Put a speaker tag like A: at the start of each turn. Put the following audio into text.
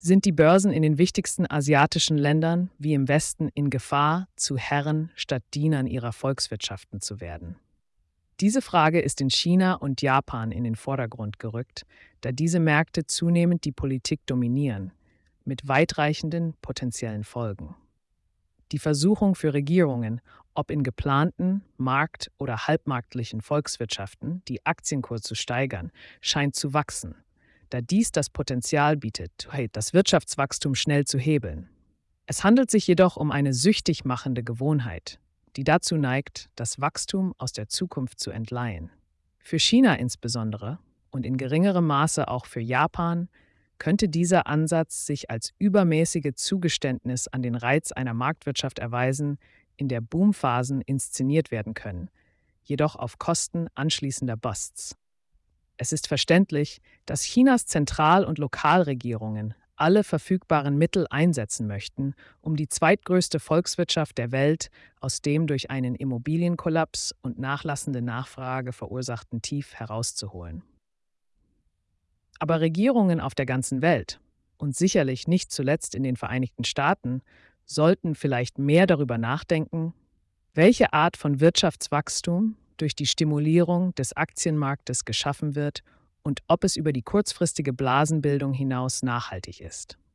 A: sind die Börsen in den wichtigsten asiatischen Ländern wie im Westen in Gefahr, zu Herren statt Dienern ihrer Volkswirtschaften zu werden? Diese Frage ist in China und Japan in den Vordergrund gerückt, da diese Märkte zunehmend die Politik dominieren, mit weitreichenden potenziellen Folgen. Die Versuchung für Regierungen, ob in geplanten, markt- oder halbmarktlichen Volkswirtschaften die Aktienkurs zu steigern, scheint zu wachsen, da dies das Potenzial bietet, das Wirtschaftswachstum schnell zu hebeln. Es handelt sich jedoch um eine süchtig machende Gewohnheit, die dazu neigt, das Wachstum aus der Zukunft zu entleihen. Für China insbesondere und in geringerem Maße auch für Japan könnte dieser Ansatz sich als übermäßige Zugeständnis an den Reiz einer Marktwirtschaft erweisen, in der Boomphasen inszeniert werden können, jedoch auf Kosten anschließender Busts. Es ist verständlich, dass Chinas Zentral- und Lokalregierungen alle verfügbaren Mittel einsetzen möchten, um die zweitgrößte Volkswirtschaft der Welt aus dem durch einen Immobilienkollaps und nachlassende Nachfrage verursachten Tief herauszuholen. Aber Regierungen auf der ganzen Welt, und sicherlich nicht zuletzt in den Vereinigten Staaten, sollten vielleicht mehr darüber nachdenken, welche Art von Wirtschaftswachstum durch die Stimulierung des Aktienmarktes geschaffen wird und ob es über die kurzfristige Blasenbildung hinaus nachhaltig ist.